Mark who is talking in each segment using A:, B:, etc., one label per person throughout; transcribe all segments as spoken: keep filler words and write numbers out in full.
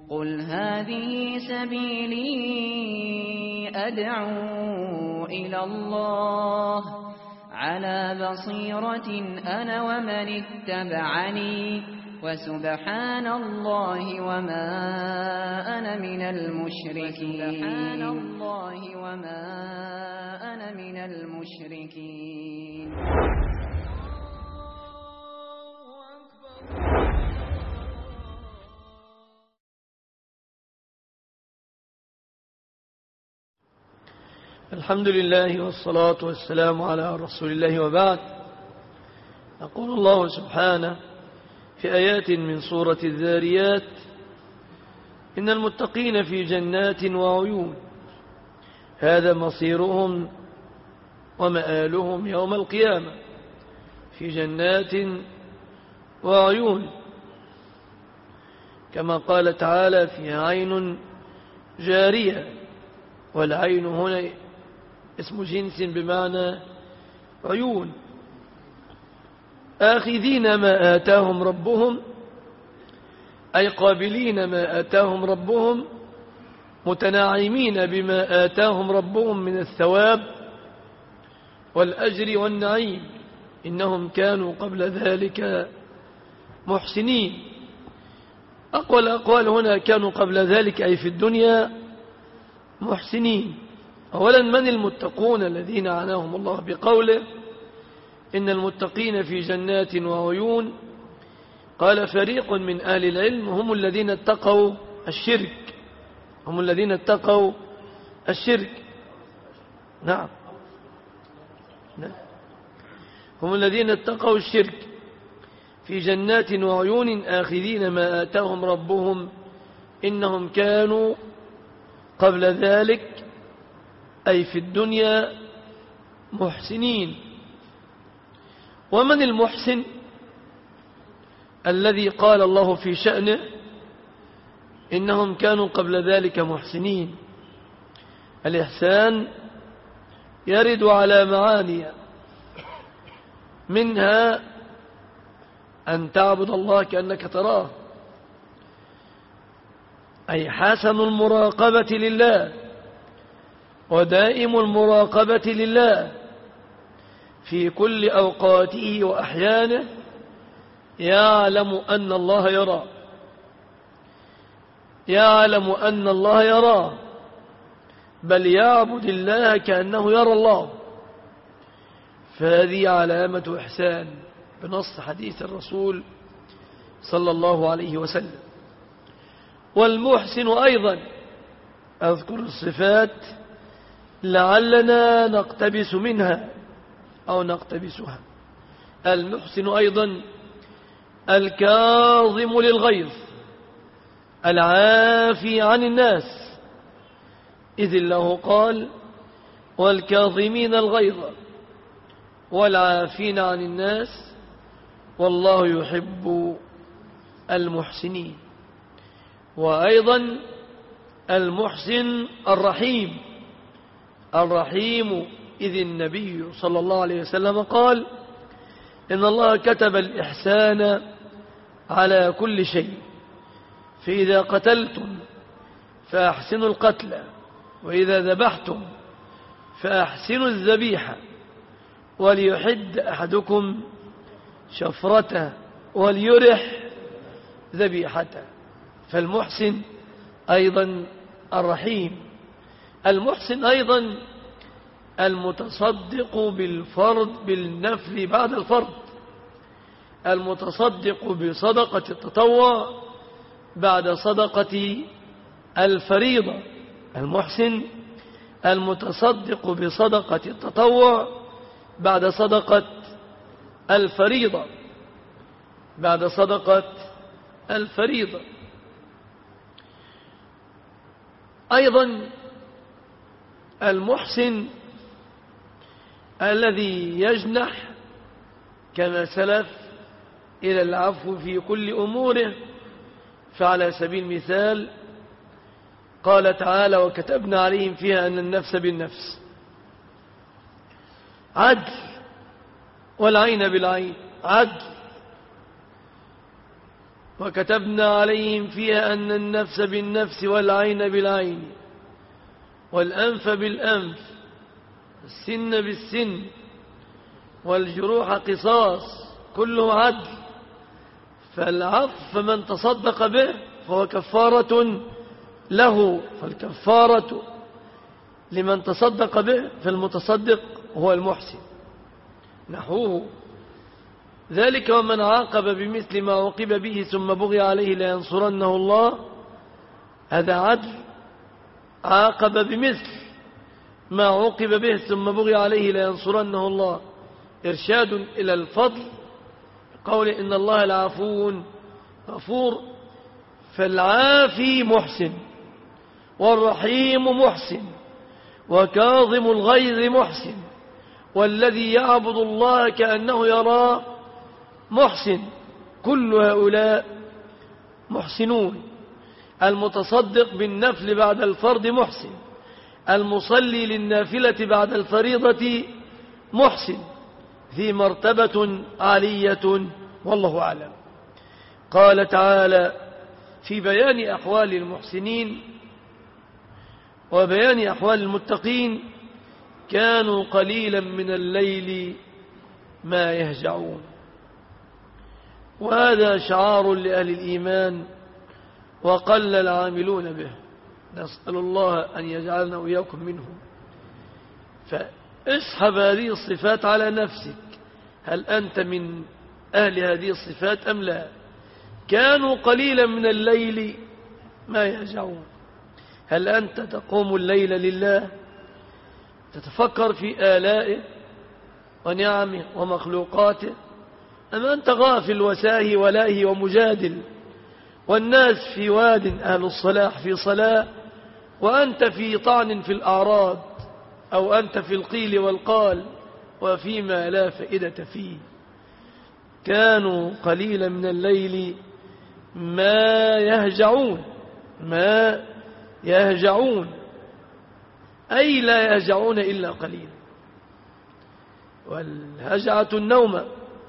A: قل هذه سبيلي أدعو إلى الله على بصيرة أنا ومن اتبعني وسبحان الله وما أنا من المشركين سبحان الله وما أنا من المشركين.
B: الحمد لله والصلاة والسلام على رسول الله، وبعد. يقول الله سبحانه في آيات من سورة الذاريات: إن المتقين في جنات وعيون هذا مصيرهم ومآلهم يوم القيامة، في جنات وعيون، كما قال تعالى: فيها عين جارية. والعين هنا اسم جنس بمعنى عيون. آخذين ما آتاهم ربهم، أي قابلين ما آتاهم ربهم، متناعمين بما آتاهم ربهم من الثواب والأجر والنعيم، إنهم كانوا قبل ذلك محسنين. أقوى الأقوال هنا كانوا قبل ذلك أي في الدنيا محسنين. أولا، من المتقون الذين عناهم الله بقوله إن المتقين في جنات وعيون؟ قال فريق من أهل العلم: هم الذين اتقوا الشرك، هم الذين اتقوا الشرك نعم نعم هم الذين اتقوا الشرك في جنات وعيون آخذين ما آتاهم ربهم إنهم كانوا قبل ذلك أي في الدنيا محسنين. ومن المحسن الذي قال الله في شأنه إنهم كانوا قبل ذلك محسنين؟ الإحسان يرد على معاني، منها أن تعبد الله كأنك تراه، أي حسن المراقبة لله ودائم المراقبة لله في كل أوقاته وأحيانه، يعلم أن الله يرى يعلم أن الله يراه بل يعبد الله كأنه يرى الله. فهذه علامة إحسان بنص حديث الرسول صلى الله عليه وسلم. والمحسن أيضا، أذكر الصفات لعلنا نقتبس منها أو نقتبسها. المحسن أيضا الكاظم للغيظ العافي عن الناس، إذ الله قال: والكاظمين الغيظ والعافين عن الناس والله يحب المحسنين. وأيضا المحسن الرحيم الرحيم إذ النبي صلى الله عليه وسلم قال: إن الله كتب الإحسان على كل شيء، فإذا قتلتم فأحسنوا القتل، وإذا ذبحتم فأحسنوا الذبيحة، وليحد أحدكم شفرته وليرح ذبيحته. فالمحسن أيضا الرحيم. المحسن أيضا المتصدق بالفرض بالنفل بعد الفرض، المتصدق بصدقة التطوع بعد صدقة الفريضة. المحسن المتصدق بصدقة التطوع بعد صدقة الفريضة بعد صدقة الفريضة. أيضا المحسن الذي يجنح كما سلف إلى العفو في كل أموره. فعلى سبيل المثال قال تعالى: وكتبنا عليهم فيها أن النفس بالنفس عدل، والعين بالعين عدل، وكتبنا عليهم فيها أن النفس بالنفس والعين بالعين والأنف بالأنف السن بالسن والجروح قصاص كله عدل. فالعفو من تصدق به فهو كفارة له، فالكفارة لمن تصدق به فالمتصدق هو المحسن نحوه ذلك. ومن عاقب بمثل ما عوقب به ثم بغي عليه لينصرنه الله، هذا عدل. عاقب بمثل ما عوقب به ثم بغي عليه لينصرنه الله، إرشاد إلى الفضل. قول إن الله لعفو غفور، فالعافي محسن والرحيم محسن وكاظم الغيظ محسن، والذي يعبد الله كأنه يراه محسن. كل هؤلاء محسنون. المتصدق بالنفل بعد الفرض محسن، المصلي للنافلة بعد الفريضة محسن، ذي مرتبة عالية والله أعلم. قال تعالى في بيان أحوال المحسنين وبيان أحوال المتقين: كانوا قليلا من الليل ما يهجعون. وهذا شعار لأهل الإيمان وقل العاملون به، نسأل الله أن يجعلنا وإياكم منهم. فاسحب هذه الصفات على نفسك، هل أنت من أهل هذه الصفات أم لا؟ كانوا قليلا من الليل ما يهجعون. هل أنت تقوم الليل لله تتفكر في آلائه ونعمه ومخلوقاته، أم أنت غافل وساهي ولاهي ومجادل، والناس في واد أهل الصلاح في صلاة وأنت في طعن في الأعراض، أو أنت في القيل والقال وفيما لا فائدة فيه؟ كانوا قليلا من الليل ما يهجعون، ما يهجعون أي لا يهجعون إلا قليلا. والهجعة النوم.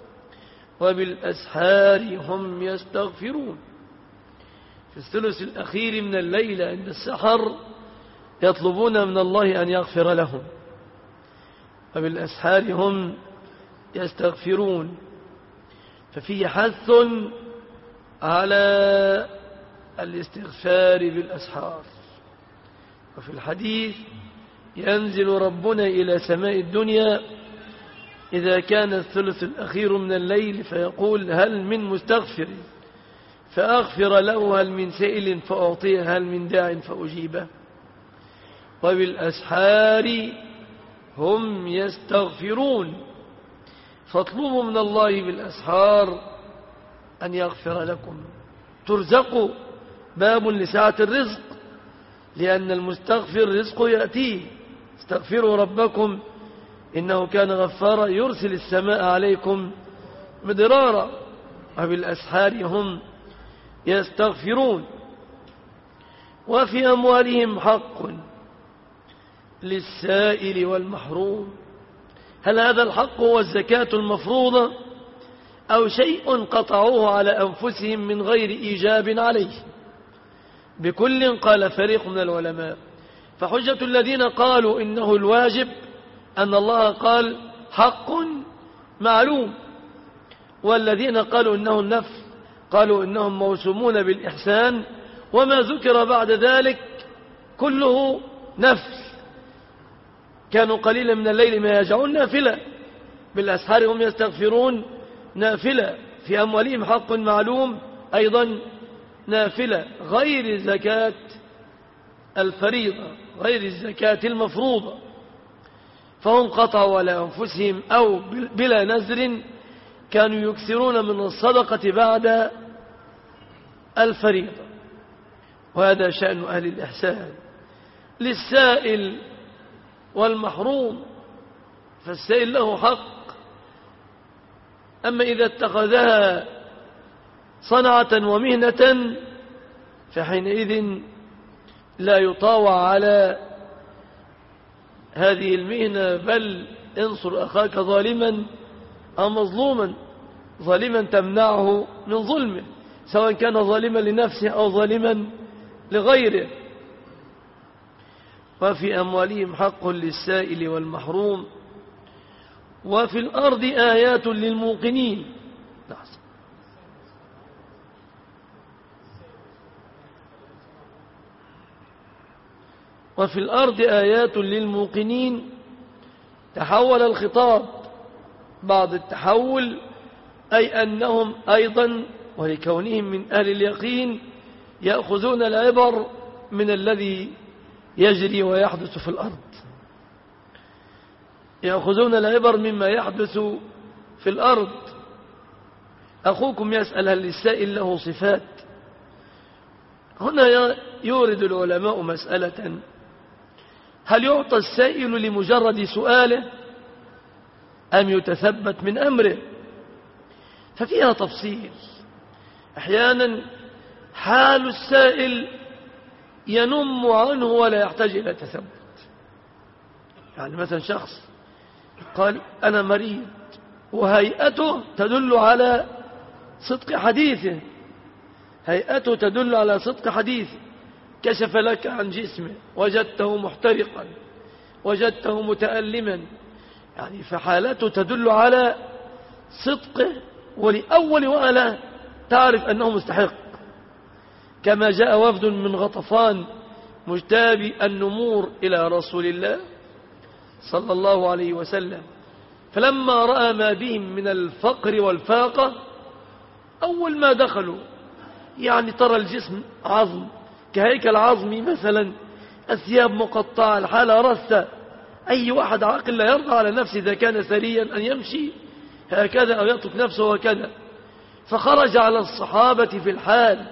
B: وبالأسحار هم يستغفرون. في الثلث الأخير من الليل عند السحر يطلبون من الله أن يغفر لهم. وبالأسحار هم يستغفرون. ففي حث على الاستغفار بالأسحار. وفي الحديث: ينزل ربنا إلى سماء الدنيا إذا كان الثلث الأخير من الليل فيقول: هل من مستغفر فأغفر له، هل من سائل فأعطيه، هل من داع فأجيبه. وبالأسحار هم يستغفرون. فاطلبوا من الله بالأسحار أن يغفر لكم. ترزقوا، باب لسعة الرزق، لأن المستغفر رزقه يأتيه. استغفروا ربكم إنه كان غفارا يرسل السماء عليكم مدرارا. وبالأسحار هم يستغفرون. وفي أموالهم حق للسائل والمحروم. هل هذا الحق هو الزكاة المفروضة أو شيء قطعوه على أنفسهم من غير إيجاب عليه؟ بكل قال فريق من العلماء. فحجة الذين قالوا إنه الواجب أن الله قال حق معلوم، والذين قالوا إنه النفل قالوا إنهم موسومون بالإحسان، وما ذكر بعد ذلك كله نفل. كانوا قليلا من الليل ما يهجعون نافلة. بالأسحار هم يستغفرون نافلة. في أموالهم حق معلوم أيضا نافلة، غير زكاة الفريضة، غير الزكاة المفروضة. فهم قطعوا على أنفسهم أو بلا نذر كانوا يكثرون من الصدقة بعد الفريضة. وهذا شأن أهل الإحسان. للسائل والمحروم، فالسائل له حق، أما إذا اتخذها صنعة ومهنة فحينئذ لا يطاوع على هذه المهنة، بل انصر أخاك ظالما أو مظلوما. ظالما تمنعه من ظلمه، سواء كان ظالما لنفسه أو ظالما لغيره. وفي أموالهم حق للسائل والمحروم وفي الأرض آيات للموقنين. وفي الأرض آيات للموقنين تحول الخطاب بعد التحول، أي أنهم أيضا ولكونهم من أهل اليقين يأخذون العبر من الذي يجري ويحدث في الأرض، يأخذون العبر مما يحدث في الأرض. أخوكم يسأل هل للسائل له صفات؟ هنا يورد العلماء مسألة: هل يعطى السائل لمجرد سؤاله أم يتثبت من أمره؟ ففيها تفصيل. أحيانا حال السائل ينم عنه ولا يحتاج إلى تثبت. يعني مثلا شخص قال أنا مريض، وهيئته تدل على صدق حديثه، هيئته تدل على صدق حديثه. كشف لك عن جسمه، وجدته محترقا، وجدته متألما، يعني فحالته تدل على صدقه، ولأول وهلة تعرف أنه مستحق. كما جاء وفد من غطفان مجتابي النمور إلى رسول الله صلى الله عليه وسلم، فلما رأى ما بهم من الفقر والفاقة أول ما دخلوا، يعني ترى الجسم عظم كهيكل عظمي مثلا، الثياب مقطعة، الحالة رثة. أي واحد عاقل لا يرضى على نفسه إذا كان ثريا أن يمشي هكذا أو يترك نفسه هكذا. فخرج على الصحابة في الحال،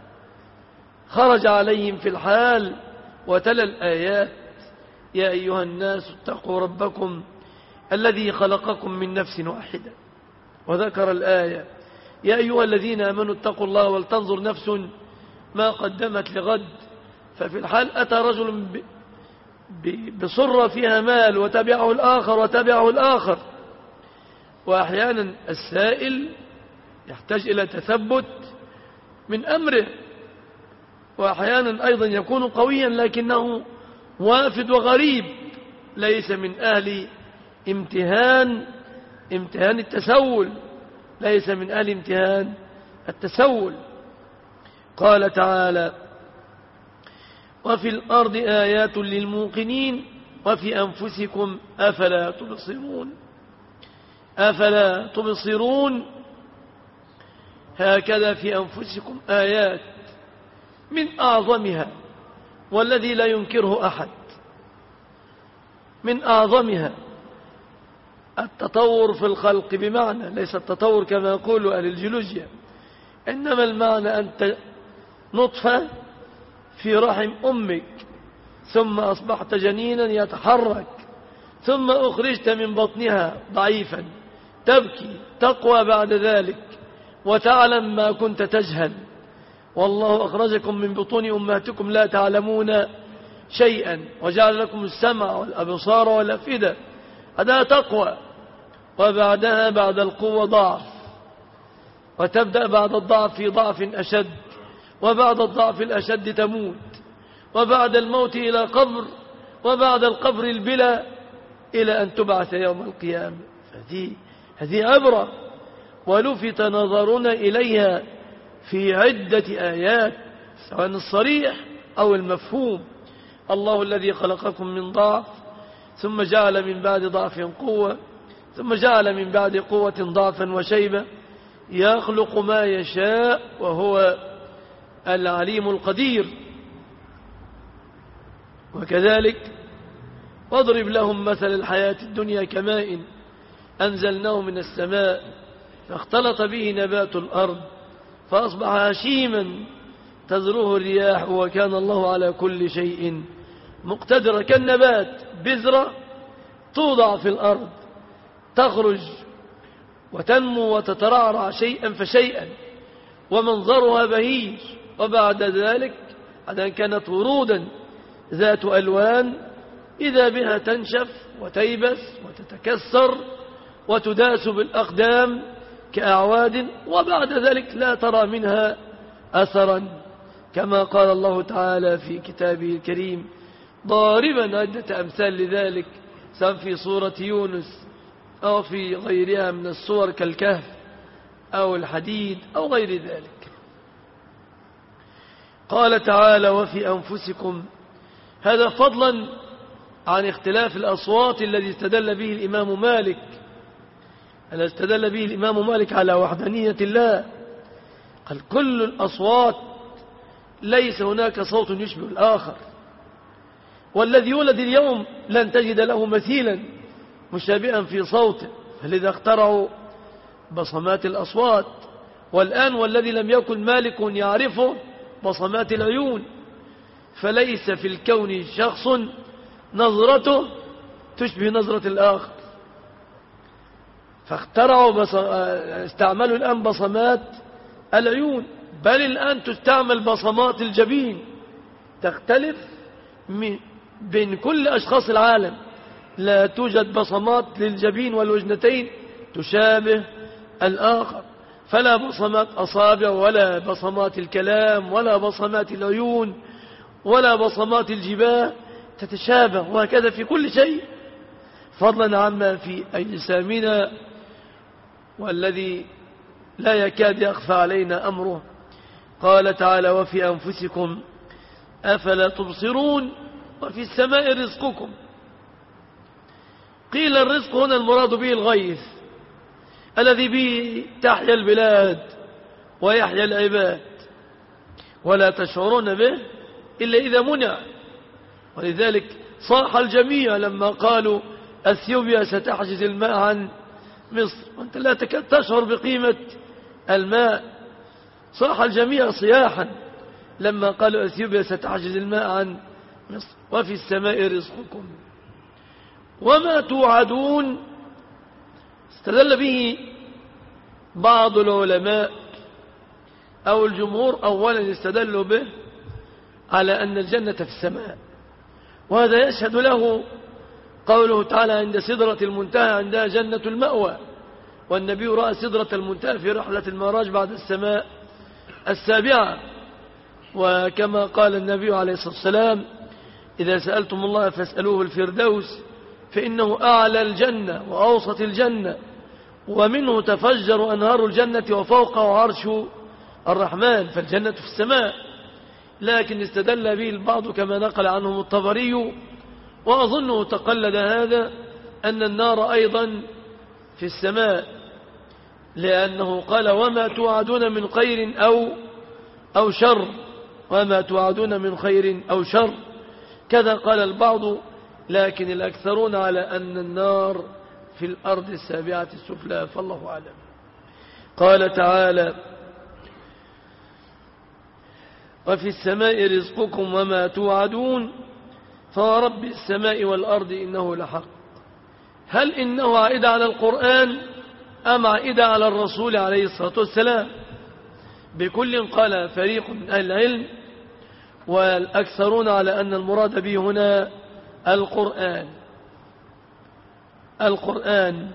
B: خرج عليهم في الحال وتلا الآيات: يا أيها الناس اتقوا ربكم الذي خلقكم من نفس واحدة، وذكر الآية: يا أيها الذين آمنوا اتقوا الله ولتنظر نفس ما قدمت لغد. ففي الحال أتى رجل بصرة فيها مال وتبعه الآخر وتبعه الآخر. وأحيانا السائل يحتاج إلى تثبت من أمره، وأحيانا أيضا يكون قويا لكنه وافد وغريب، ليس من أهل امتهان امتهان التسول، ليس من أهل امتهان التسول. قال تعالى: وفي الأرض آيات للموقنين وفي أنفسكم أفلا تبصرون. أفلا تبصرون، هكذا في أنفسكم آيات، من أعظمها والذي لا ينكره أحد، من أعظمها التطور في الخلق، بمعنى ليس التطور كما يقول أهل الجيولوجيا، إنما المعنى أنت نطفة في رحم أمك، ثم أصبحت جنينا يتحرك، ثم أخرجت من بطنها ضعيفا، تبكي، تقوى بعد ذلك، وتعلم ما كنت تجهل. والله أخرجكم من بطون أمهاتكم لا تعلمون شيئا، وجعل لكم السمع والأبصار والأفئدة. هذا تقوى. وبعدها بعد القوة ضعف، وتبدأ بعد الضعف في ضعف أشد، وبعد الضعف الأشد تموت، وبعد الموت إلى قبر، وبعد القبر البلا، إلى أن تبعث يوم القيامة. هذه هذه عبرة، ولفت نظرنا إليها في عدة آيات، سواء الصريح أو المفهوم. الله الذي خلقكم من ضعف ثم جعل من بعد ضعف قوة، ثم جعل من بعد قوة ضعفا وشيبة، يخلق ما يشاء وهو العليم القدير. وكذلك واضرب لهم مثل الحياة الدنيا كماء أنزلناه من السماء فاختلط به نبات الأرض فأصبح هشيما تذروه الرياح وكان الله على كل شيء مقتدر. كالنبات بذرة توضع في الأرض، تخرج وتنمو وتترعرع شيئا فشيئا، ومنظرها بهيج. وبعد ذلك بعد أن كانت ورودا ذات ألوان، إذا بها تنشف وتيبس وتتكسر وتداس بالأقدام كأعواد وبعد ذلك لا ترى منها أثرا، كما قال الله تعالى في كتابه الكريم ضاربا عدة أمثال لذلك، سواء في سورة يونس أو في غيرها من السور كالكهف أو الحديد أو غير ذلك. قال تعالى وفي أنفسكم، هذا فضلا عن اختلاف الأصوات الذي استدل به الإمام مالك الذي استدل به الإمام مالك على وحدانية الله. قال كل الأصوات ليس هناك صوت يشبه الآخر، والذي يولد اليوم لن تجد له مثيلا مشابها في صوته، فلذا اخترعوا بصمات الأصوات. والآن والذي لم يكن مالك يعرفه بصمات العيون، فليس في الكون شخص نظرته تشبه نظرة الآخر، فاخترعوا بص... استعملوا الآن بصمات العيون، بل الآن تستعمل بصمات الجبين تختلف من بين كل أشخاص العالم. لا توجد بصمات للجبين والوجنتين تشابه الآخر، فلا بصمات أصابع ولا بصمات الكلام ولا بصمات العيون ولا بصمات الجباه تتشابه، وهكذا في كل شيء، فضلا عما في أجسامنا والذي لا يكاد يخفى علينا أمره. قال تعالى وفي أنفسكم أفلا تبصرون وفي السماء رزقكم. قيل الرزق هنا المراد به الغيث الذي به تحيا البلاد ويحيا العباد، ولا تشعرون به إلا إذا منع. ولذلك صاح الجميع لما قالوا أثيوبيا ستحجز الماء عن مصر، وأنت لا تكاد تشعر بقيمة الماء. صاح الجميع صياحا لما قالوا أثيوبيا ستحجز الماء عن مصر. وفي السماء رزقكم وما توعدون. استدل به بعض العلماء أو الجمهور أولا استدلوا به على أن الجنة في السماء، وهذا يشهد له قوله تعالى عند سدرة المنتهى عندها جنة المأوى، والنبي رأى سدرة المنتهى في رحلة المعراج بعد السماء السابعة. وكما قال النبي عليه الصلاة والسلام إذا سألتم الله فاسألوه الفردوس فإنه أعلى الجنة وأوسط الجنة ومنه تفجر أنهار الجنة وفوقه عرش الرحمن، فالجنة في السماء. لكن استدل به البعض كما نقل عنهم الطبري، وأظنه تقلد هذا، أن النار أيضا في السماء، لأنه قال وما توعدون من خير أو أو شر، وما توعدون من خير أو شر، كذا قال البعض، لكن الأكثرون على أن النار في الأرض السابعة السفلى، فالله أعلم. قال تعالى وفي السماء رزقكم وما توعدون فورب السماء والأرض إنه لحق. هل إنه عائد على القرآن أم عائد على الرسول عليه الصلاة والسلام؟ بكل قال فريق من أهل العلم، والأكثرون على أن المراد به هنا القرآن. القرآن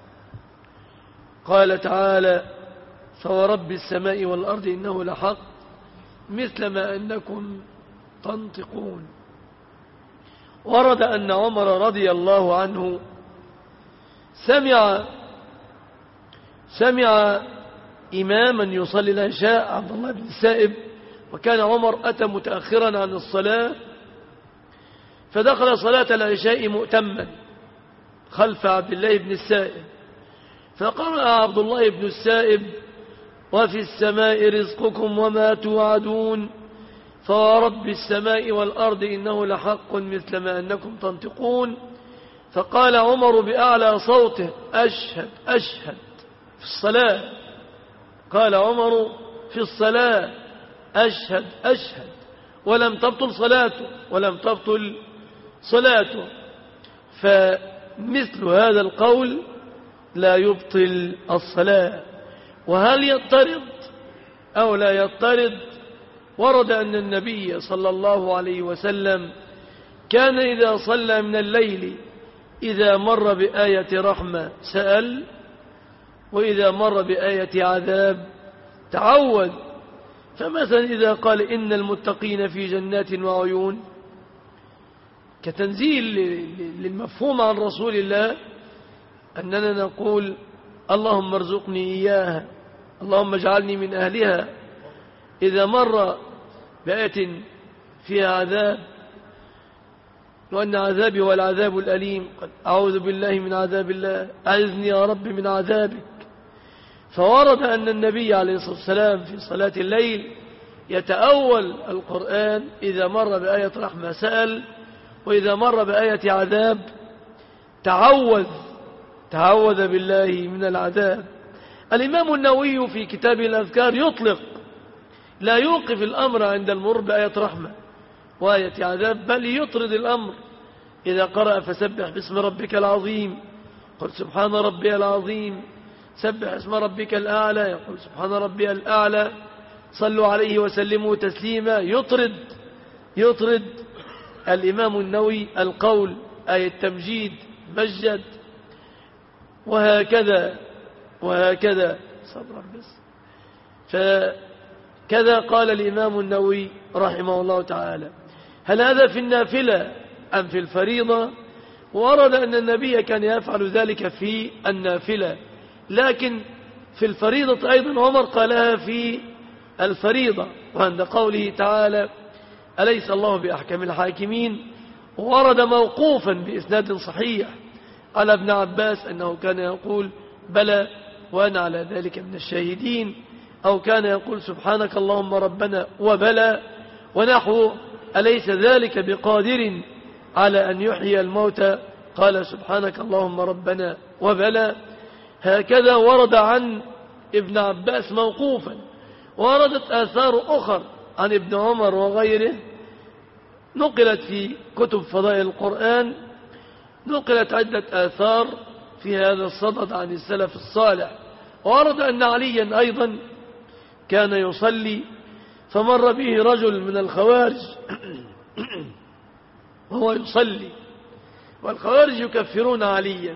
B: قال تعالى فورب السماء والأرض إنه لحق مثل ما أنكم تنطقون. ورد أن عمر رضي الله عنه سمع سمع إماما يصلي العشاء عبد الله بن السائب، وكان عمر أتى متأخرا عن الصلاة، فدخل صلاة العشاء مؤتما خلف عبد الله بن السائب، فقرأ عبد الله بن السائب وفي السماء رزقكم وما توعدون فورب السماء والأرض إنه لحق مثل ما أنكم تنطقون. فقال عمر بأعلى صوته أشهد أشهد في الصلاة، قال عمر في الصلاة أشهد أشهد، ولم تبطل صلاته ولم تبطل صلاته. فمثل هذا القول لا يبطل الصلاة. وهل يضطرد أو لا يضطرد؟ ورد أن النبي صلى الله عليه وسلم كان إذا صلى من الليل إذا مر بآية رحمة سأل وإذا مر بآية عذاب تعوذ. فمثلا إذا قال إن المتقين في جنات وعيون كتنزيل للمفهوم عن رسول الله أننا نقول اللهم ارزقني إياها، اللهم اجعلني من أهلها. إذا مر بآية فيها عذاب وأن عذابي هو العذاب الأليم، أعوذ بالله من عذاب الله، أعذني يا رب من عذابك. فورد أن النبي عليه الصلاة والسلام في صلاة الليل يتأول القرآن، إذا مر بآية رحمة سأل، وإذا مر بآية عذاب تعوذ تعوذ بالله من العذاب. الإمام النووي في كتاب الأذكار يطلق، لا يوقف الأمر عند المر بآية رحمة وآية عذاب، بل يطرد الأمر. إذا قرأ فسبح باسم ربك العظيم، قل سبحان ربي العظيم، سبح اسم ربك الأعلى، يقول سبحان ربي الأعلى، صلوا عليه وسلموا تسليما. يطرد يطرد الإمام النووي القول آية تمجيد مجد، وهكذا وهكذا صبرا بس. فكذا قال الإمام النووي رحمه الله تعالى. هل هذا في النافلة أم في الفريضة؟ ورد أن النبي كان يفعل ذلك في النافلة، لكن في الفريضة أيضا عمر قالها في الفريضة، وعند قوله تعالى أليس الله بأحكم الحاكمين، ورد موقوفا بإسناد صحيح على ابن عباس أنه كان يقول بلى وأنا على ذلك من الشاهدين، أو كان يقول سبحانك اللهم ربنا وبلى، ونحو أليس ذلك بقادر على أن يحيي الموتى، قال سبحانك اللهم ربنا وبلى. هكذا ورد عن ابن عباس موقوفا. وردت آثار أخر عن ابن عمر وغيره نقلت في كتب فضائل القرآن، نقلت عدة آثار في هذا الصدد عن السلف الصالح. ورد أن عليا أيضا كان يصلي فمر به رجل من الخوارج وهو يصلي، والخوارج يكفرون عليا،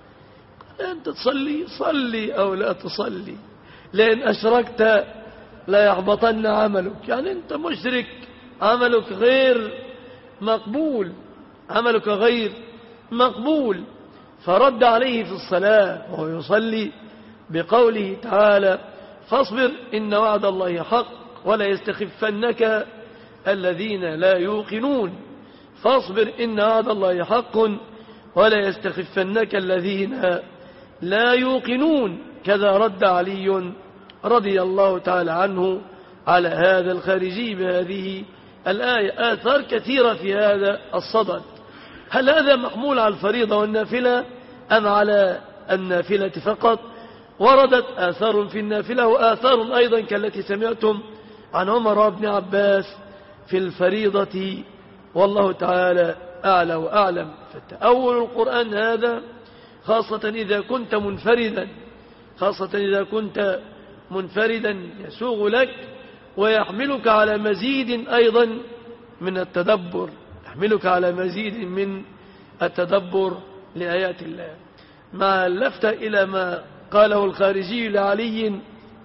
B: أنت تصلي صلي أو لا تصلي، لأن أشركت لا يحبطن عملك، يعني أنت مشرك، عملك غير مقبول، عملك غير مقبول. فرد عليه في الصلاة وهو يصلي بقوله تعالى فاصبر إن وعد الله حق ولا يستخفنك الذين لا يوقنون، فاصبر إن وعد الله حق ولا يستخفنك الذين لا يوقنون. كذا رد علي رضي الله تعالى عنه على هذا الخارجي بهذه الآية. آثار كثيرة في هذا الصدد. هل هذا محمول على الفريضة والنافلة أم على النافلة فقط؟ وردت آثار في النافلة وآثار أيضا كالتي سمعتم عن عمر وابن عباس في الفريضة، والله تعالى أعلى وأعلم. فتأول القرآن هذا خاصة إذا كنت منفردا، خاصة إذا كنت منفردا يسوغ لك ويحملك على مزيد أيضا من التدبر، يحملك على مزيد من التدبر لآيات الله. مع اللفتة إلى ما قاله الخارجي لعلي،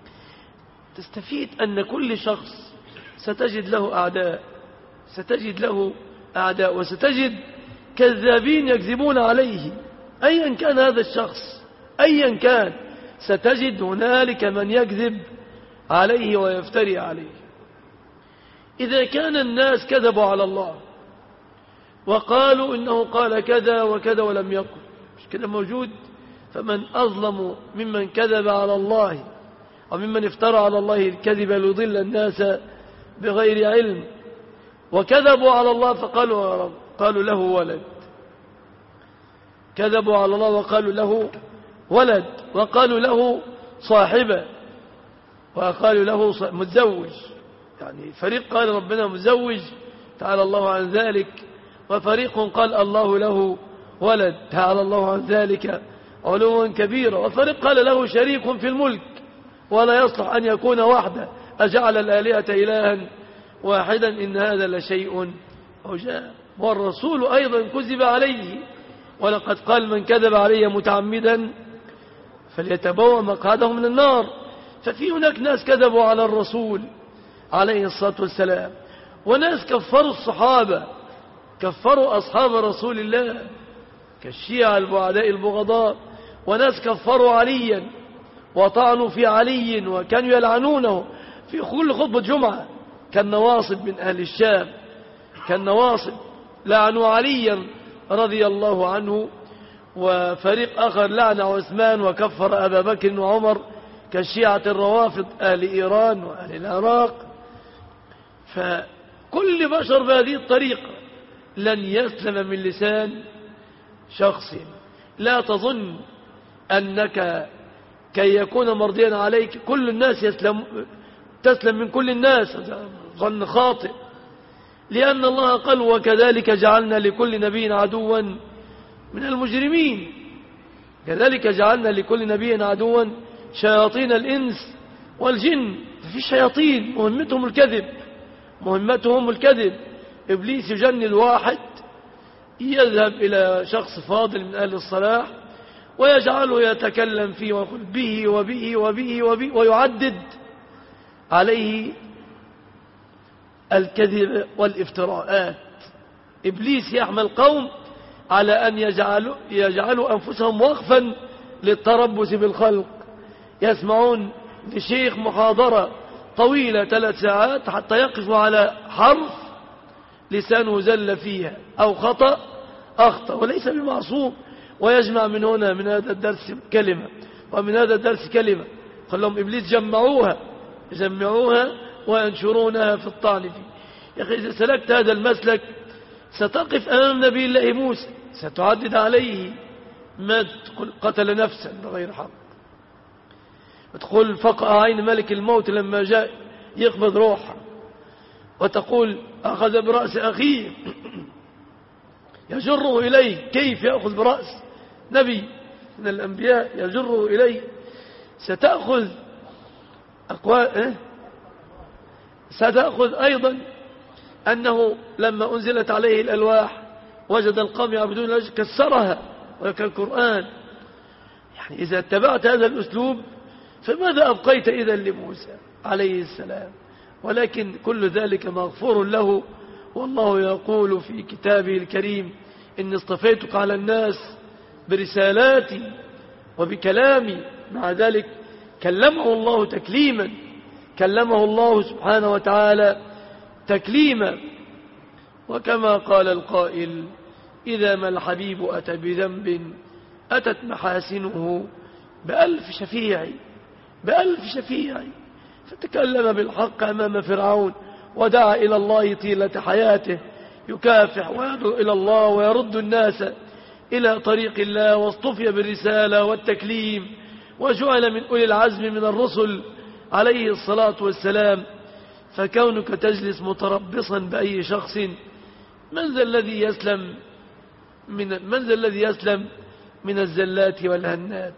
B: تستفيد أن كل شخص ستجد له أعداء، ستجد له أعداء وستجد كذابين يكذبون عليه، أيا كان هذا الشخص أيا كان، ستجد هنالك من يكذب عليه ويفتري عليه. إذا كان الناس كذبوا على الله وقالوا إنه قال كذا وكذا ولم يقل، مش كده موجود؟ فمن أظلم ممن كذب على الله أو ممن افترى على الله الكذب ليضل الناس بغير علم. وكذبوا على الله فقالوا قالوا له ولد، كذبوا على الله وقالوا له ولد، وقالوا له صاحبة، وقالوا له متزوج. يعني فريق قال ربنا متزوج تعالى الله عن ذلك، وفريق قال الله له ولد تعالى الله عن ذلك علوا كبيرا، وفريق قال له شريك في الملك ولا يصلح أن يكون وحده، أجعل الآلهة إلها واحدا إن هذا لشيء عجاب. والرسول أيضا كذب عليه، ولقد قال من كذب علي متعمدا فليتبوأ مقعده من النار. ففي هناك ناس كذبوا على الرسول عليه الصلاة والسلام، وناس كفروا الصحابة، كفروا أصحاب رسول الله كالشيعة البعداء البغضاء، وناس كفروا عليا وطعنوا في علي وكانوا يلعنونه في كل خطبة جمعة، كالنواصب من أهل الشام، كالنواصب لعنوا عليا رضي الله عنه، وفريق آخر لعن عثمان وكفر أبا بكر وعمر كالشيعة الروافض أهل إيران وأهل العراق. فكل بشر بهذه الطريقة لن يسلم من لسان شخص. لا تظن أنك كي يكون مرضيا عليك كل الناس يسلم تسلم من كل الناس، ظن خاطئ، لأن الله قال وكذلك جعلنا لكل نبي عدوا من المجرمين. كذلك جعلنا لكل نبي عدوا شياطين الإنس والجن. في شياطين مهمتهم الكذب، مهمتهم الكذب. إبليس يجند واحد يذهب إلى شخص فاضل من أهل الصلاح ويجعله يتكلم فيه ويقول به وبه وبه وبه ويعدد عليه الكذب والافتراءات. إبليس يحمل قوم على أن يجعلوا, يجعلوا أنفسهم وقفا للتربص بالخلق، يسمعون لشيخ محاضرة طويلة ثلاث ساعات حتى يقفوا على حرف لسانه زل فيها أو خطأ أخطأ وليس بمعصوم، ويجمع من هنا من هذا الدرس كلمة ومن هذا الدرس كلمة. قال لهم إبليس جمعوها جمعوها وينشرونها في الطعن فيه. يا أخي إذا سلكت هذا المسلك ستقف أمام نبي الله موسى ستعدد عليه ما قتل نفسا بغير حق، وتقول فقع عين ملك الموت لما جاء يقبض روحه، وتقول أخذ برأس أخيه يجره إليه. كيف يأخذ برأس نبي من الأنبياء يجره إليه؟ ستأخذ أقوال إيه؟ ستأخذ أيضا أنه لما أنزلت عليه الألواح وجد القوم يعبدون الله كسرها وكالقرآن. يعني إذا اتبعت هذا الأسلوب فماذا أبقيت إذا لموسى عليه السلام؟ ولكن كل ذلك مغفور له، والله يقول في كتابه الكريم إني اصطفيتك على الناس برسالاتي وبكلامي. مع ذلك كلمه الله تكليما، كلمه الله سبحانه وتعالى تكليما. وكما قال القائل إذا ما الحبيب أتى بذنب أتت محاسنه بألف شفيع بألف شفيع. فتكلم بالحق أمام فرعون ودعا إلى الله طيلة حياته يكافح ويدعو إلى الله ويرد الناس إلى طريق الله، واصطفي بالرسالة والتكليم وجعل من أولي العزم من الرسل عليه الصلاة والسلام. فكونك تجلس متربصا بأي شخص من ذا الذي يسلم من من ذا الذي يسلم من الزلات والهنات؟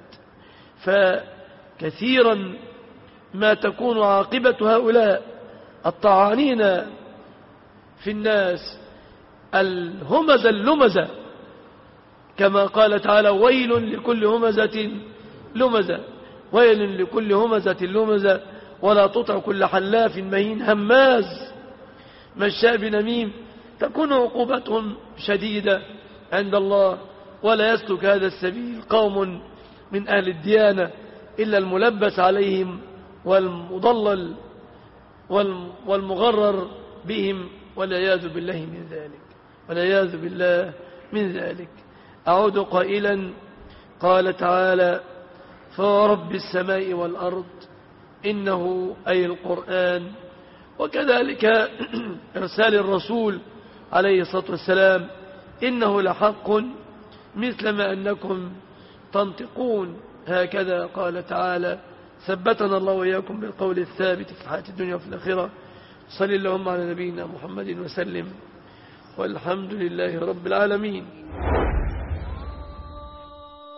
B: فكثيرا ما تكون عاقبة هؤلاء الطعانين في الناس الهمز اللمزة، كما قال تعالى ويل لكل همزة لمزة، ويل لكل همزة لمزة ولا تطع كل حلاف مهين هماز مشاء بنميم. تكون عقوبتهم شديدة عند الله، ولا يسلك هذا السبيل قوم من أهل الديانة إلا الملبس عليهم والمضلل والمغرر بهم، والعياذ بالله من ذلك، والعياذ بالله من ذلك. أعود قائلا قال تعالى فورب السماء والأرض إنه أي القرآن، وكذلك إرسال الرسول عليه الصلاة والسلام إنه لحق مثل ما أنكم تنطقون. هكذا قال تعالى ثبتنا الله وإياكم بالقول الثابت في الحياة الدنيا وفي الآخرة. صل اللهم على نبينا محمد وسلم، والحمد لله رب العالمين.